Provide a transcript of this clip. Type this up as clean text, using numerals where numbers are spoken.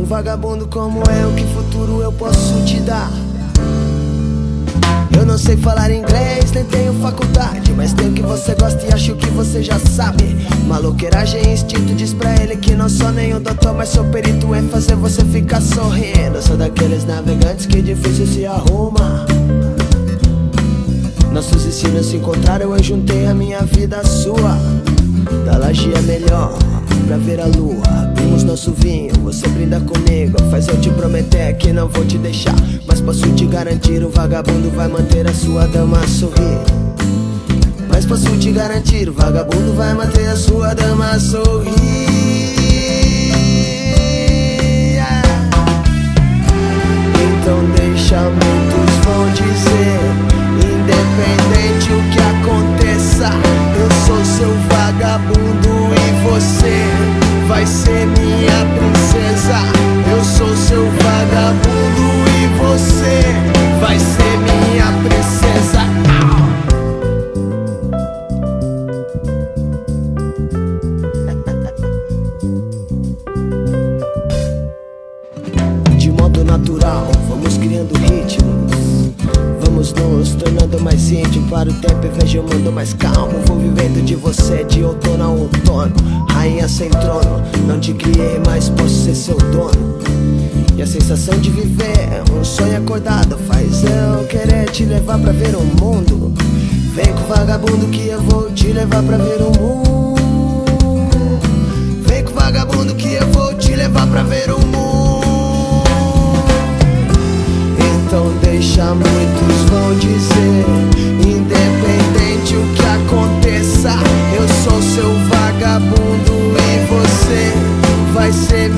vagabundo como eu, que futuro eu posso te dar? Eu não sei falar inglês, nem tenho faculdade, mas tenho o que você gosta e acho que você já sabe. Maloqueiragem e instinto diz pra ele que não sou nem o doutor, mas sou perito em fazer você ficar sorrindo. Sou daqueles navegantes que difícil se arruma. Nossos destinos se encontraram, eu juntei a minha vida à sua. Da laje é melhor pra ver a lua. Abrimos nosso vinho, você brinda comigo. Faz eu te prometer que não vou te deixar, mas posso te garantir, o vagabundo vai manter a sua dama a sorrir. Mas posso te garantir, o vagabundo vai manter a sua dama a sorrir. Então deixa, muitos vão dizer, independente o que aconteça, eu sou seu vagabundo e você vai ser minha princesa. Eu sou seu vagabundo e você vai ser minha princesa. De modo natural, vamos criando ritmos, vamos nos tornando mais íntimos. Para o tempo e vejo o mundo mais calmo. Vou vivendo de você de outono a outono. Rainha sem trono, não te criei, mas posso ser seu dono. E a sensação de viver um sonho acordado faz eu querer te levar pra ver o mundo. Vem com o vagabundo que eu vou te levar pra ver o mundo. Vem com o vagabundo que eu vou te levar pra ver o mundo. Então deixa, muitos vão dizer, independente o que aconteça, eu sou seu vagabundo e você vai ser